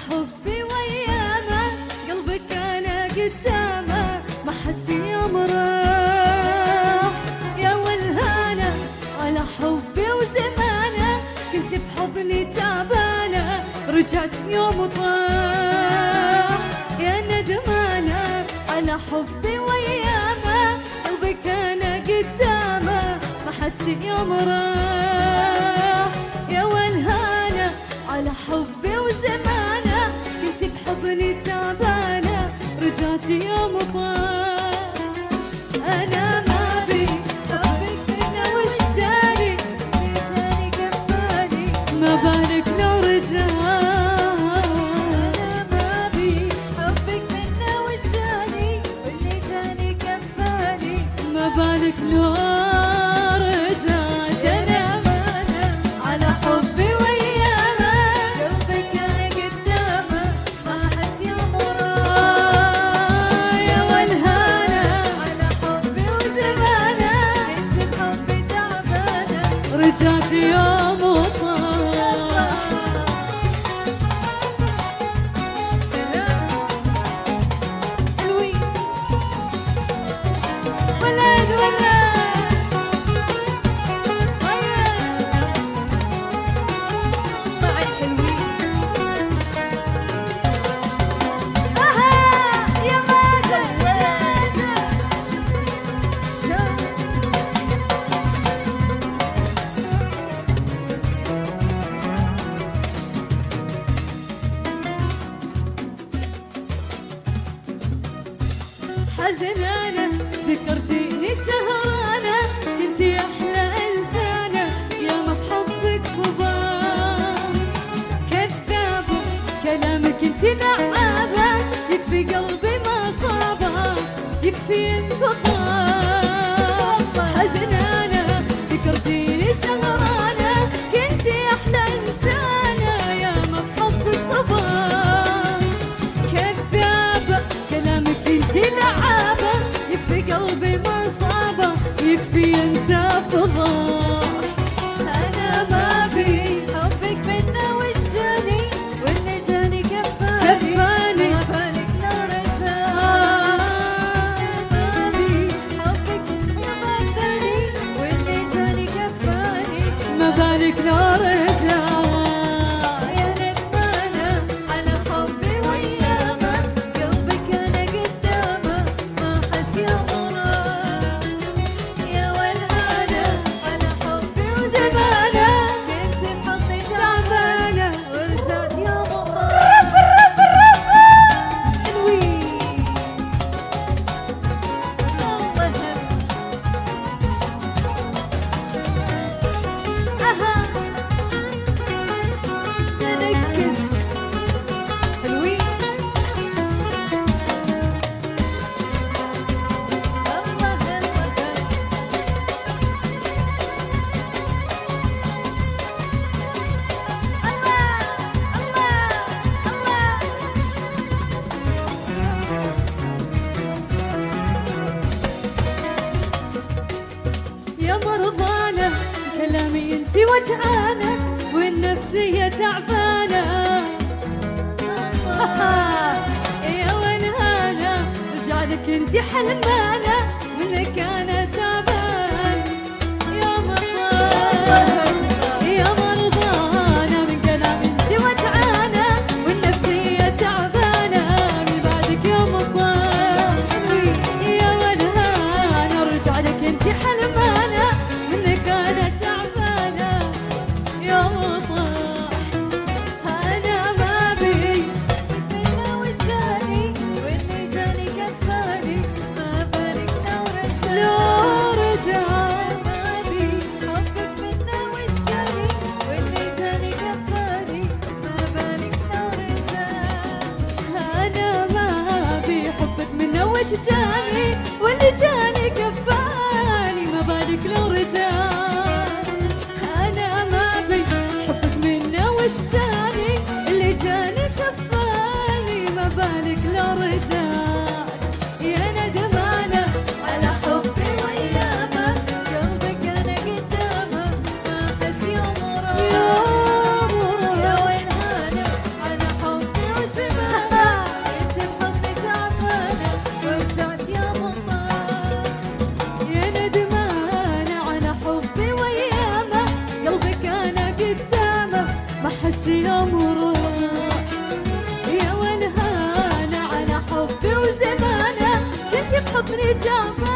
حبي ويامه، قلبك انا قدامه ما حس يوم راح يا والهانه. على حبي وزمانه كنت بحضني تعبانه، رجعت يوم طاح يا ندمانه. على حبي ويامه، قلبك انا قدامه ما حس يوم راح يا والهانه. على حبي وزمانه كنت بحضني تعبانه، رجعت يوم طاح. انا ما بي حبك انا وش جاني، اللي جاني كفاني ما بالك لو رجعت. انا ما بي حبك انا وش جاني، واللي جاني كفاني ما بالك لو رجعت. انا امانه على حبي ويامه، قلبك انا قدامه ما حس يوم وراه يا والهانه. على حبي وزمانه كنت بحبي تعبانه، رجعت يوم وطاح. حلوين ولاد ولاد طلع الحلوين. يا ماذا حزنانة، ذكرتيني سهرانة، كنتي أحلى إنسانة يا ما بحبك صباح. كذابة كلامك انتي لعابة، يكفي قلبي ما صابه، يكفي انفضاح. حزنانة ذكرتيني سهرانة، كنتي أحلى إنسانة يا ما بحبك صباح. كذابة كلامك انتي لعابة، يكفي قلبي ما صابه، يكفي انت فضاح. انا ما بي حبك منا وش جاني، واللي جاني كفاني ما بالك لو رجعت. ما بي حبك منا كفاني، واللي جاني كفاني ما بالك لو رجعت. يا ندمانه على حبي ويامه، قلبك انا قدامه ما حس يوم راح يا والهانه. على حبي وزمانه كنت بحضني تعبانه، ورجعت يوم طاح. حلوين الله اها ننكس. حلوين الله يا مرضانة، كلامي انتي وجعانة، والنفسية تعبانة. يا والهانة رجعلك انتي حلمانة، منك انا تعبان. يا مرضانة يا مرضانة، من كلامي انتي وجعانة، والنفسية تعبانة، من بعدك يا مرضان. يا والهانة رجعلك انتي حلمانة، منك انا تعبانة يا طاحت. انا ما بي منا وجاني، واللي جاني كفاني ما بالك لو رجعت. ما بي حبك منا وجاني، واللي جاني كفاني ما بالك لو رجعت. انا ما بي حبك منا وجاني، واللي جاني كفاني ما بالك لو رجعت. انا ما بي حبك منا وش جاني، اللي جاني كفاني ما بالك لو رجعت. يا ندمانه على حبي ويامه، قلبك انا قدامه ما حس يوم راح يا والهانه. على حبي مني تعبانة